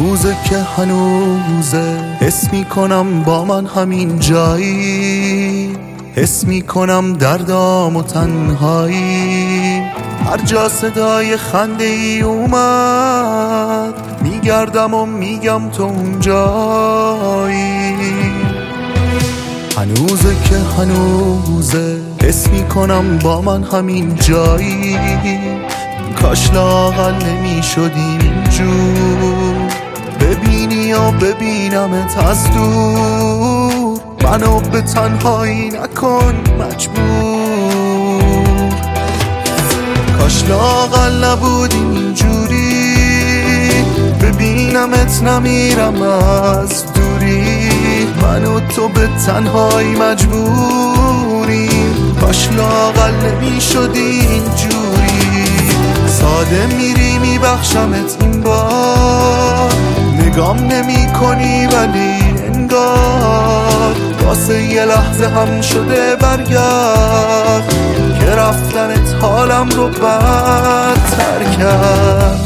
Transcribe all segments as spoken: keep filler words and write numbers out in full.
هنوزه که هنوزه حس میکنم با من همین جایی، حس میکنم دردام و تنهایی. هر جا صدای خنده ای اومد میگردم و میگم تو اونجایی. هنوزه که هنوزه حس میکنم با من همین جایی، کاش لااقل نمیشدیم اینجور. ببینی یا ببینمت از دور، منو به تنهایی نکن مجبور. کاش لااقل نبودیم اینجوری، ببینمت نمیرم از دوری. من و تو به تنهایی مجبوریم، کاش لااقل نمیشدی اینجوری. ساده میری میبخشمت این بار، نگام نمی کنی ولی انگار واسه یه لحظه هم شده برگرد که رفتنت حالم رو بدتر کرد.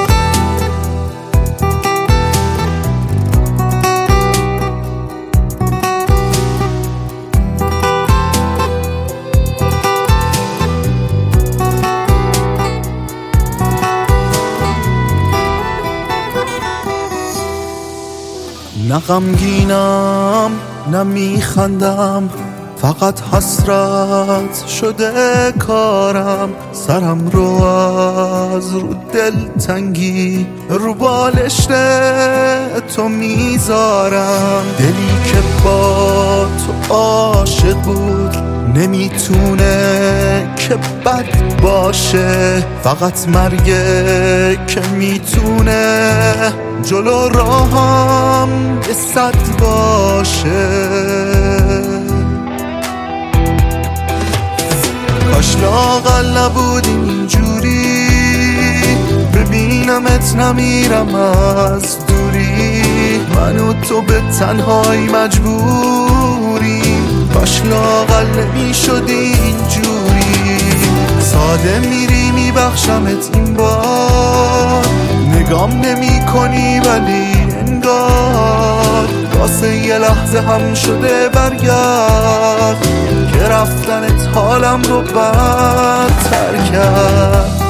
نه غمگینم نه میخندم، فقط حسرت شده کارم. سرم رو از رو دل تنگی رو بالشت تو میذارم. دلی که با تو عاشق بود نمیتونه که بد باشه، فقط مرگه که میتونه جلو راهم یه صد باشه. کاش لااقل نبودیم اینجوری، ببینمت نمیرم از دوری. من و تو به تنهایی مجبوریم، کاش لااقل نمیشدی اینجوری. ساده میری میبخشمت این بار، نگام نمی کنی ولی انگار واسه یه لحظه هم شده برگرد که رفتنت حالم رو بدتر کرد.